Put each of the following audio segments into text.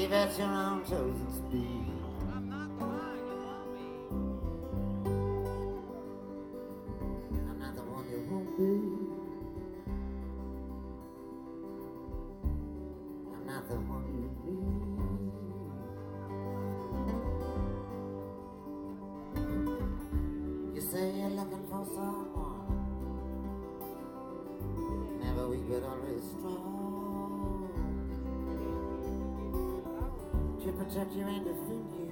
Leave at your own chosen speed. I'm not the one you want me. I'm not the one you won't be. I'm not the one you need. You say you're looking for someone, never weak but always strong, to protect you and defend you,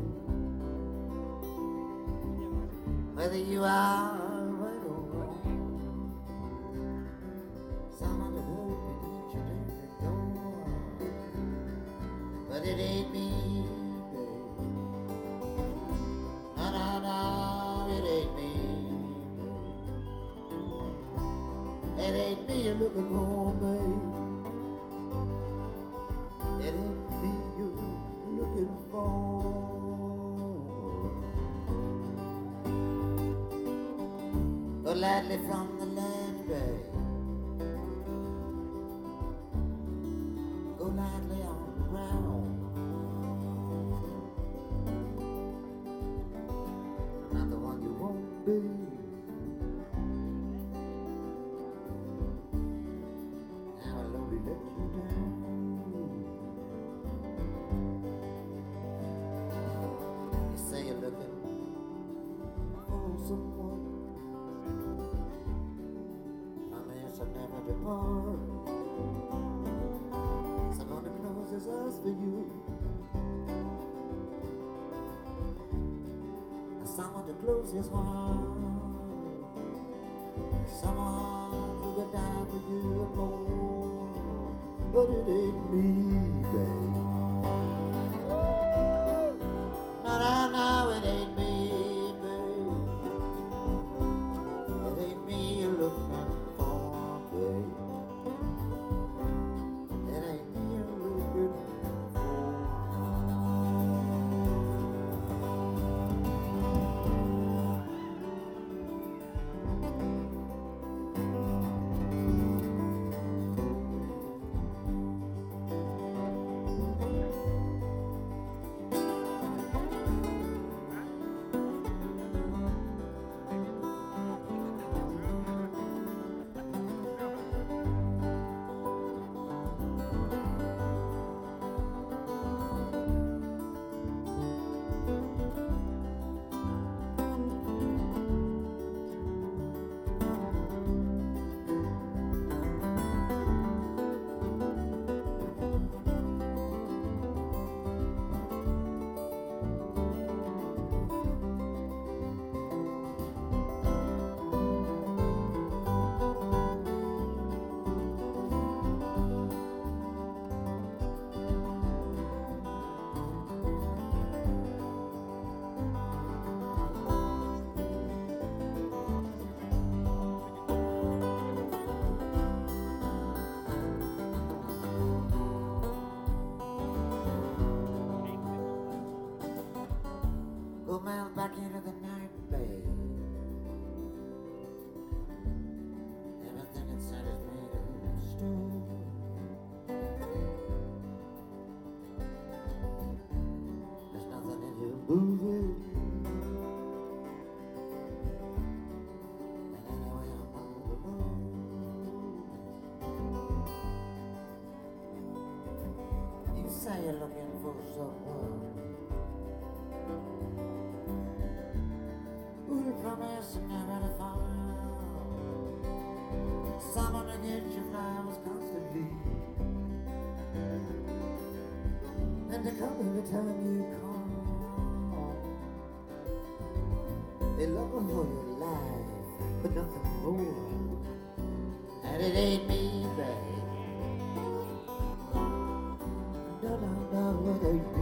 whether you are right or wrong. Someone to hope beneath your every door, but it ain't me, babe. No, no, no, it ain't me, babe. It ain't me you're looking for, babe. It ain't me you're looking for. Go lightly from the land, babe. Go lightly on the ground. I'm not the one you won't be. Now I'll only let you down. You say you're looking for someone, promise I'll never depart. Someone who closes us for you, someone to close his heart, someone who could die for you alone. But it ain't me, babe. No, no, no, it ain't me, babe. It ain't me you're looking for, babe. It ain't me you're looking for. Go melt back into the night, babe. Everything inside is made of stone. There's nothing in you moving. And anyway, I'm all alone. You say you're looking for someone who to promise and never to find, someone to get your flowers constantly, and to come every time you call. They love her for your life, but nothing more. And it ain't me, babe. No, no, no, it ain't me.